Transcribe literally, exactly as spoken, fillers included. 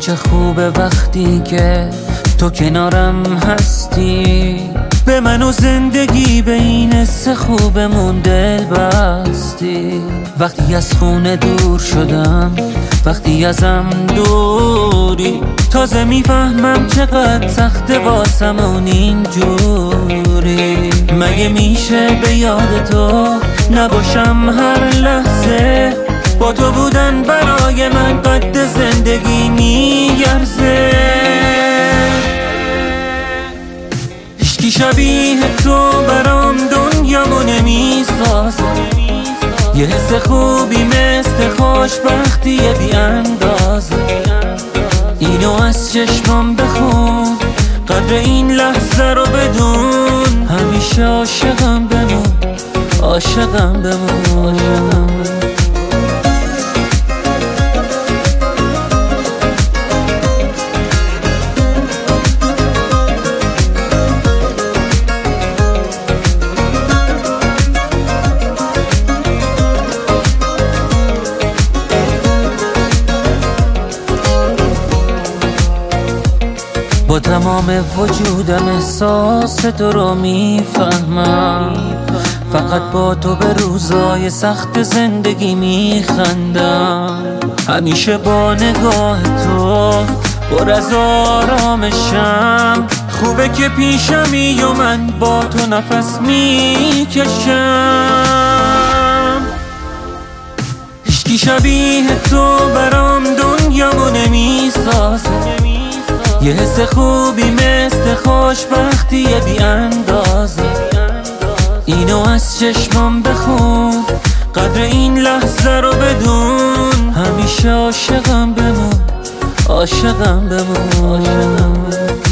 چه خوبه وقتی که تو کنارم هستی، به من و زندگی به این حس خوبمون دل بستی. وقتی از خونه دور شدم، وقتی ازم دوری، تازه میفهمم چقدر سخته واسمون اینجوری. مگه میشه به یاد تو نباشم هر لحظه؟ با تو بودن برای من قد زندگی میارزه. هیچکی شبیه تو برام دنیامو نمیسازه. یه حس خوبی مثل خوشبختی بی اندازه. اینو از چشمام بخون، قدر این لحظه رو بدون. همیشه عاشقم بمون، عاشقم بمون، عاشقم بمون. با تمام وجودم احساس تو رو میفهمم. فقط با تو به روزای سخت زندگی میخندم. همیشه با نگاه تو پر از آرامشم. خوبه که پیشمی و من با تو نفس میکشم. هیچکی شبیه تو برام دنیامو نمیسازه. یه حس خوبی مثل خوشبختی بی اندازه. اینو از چشمام بخون، قدر این لحظه رو بدون. همیشه عاشقم بمون، عاشقم بمون، عاشقم بمون.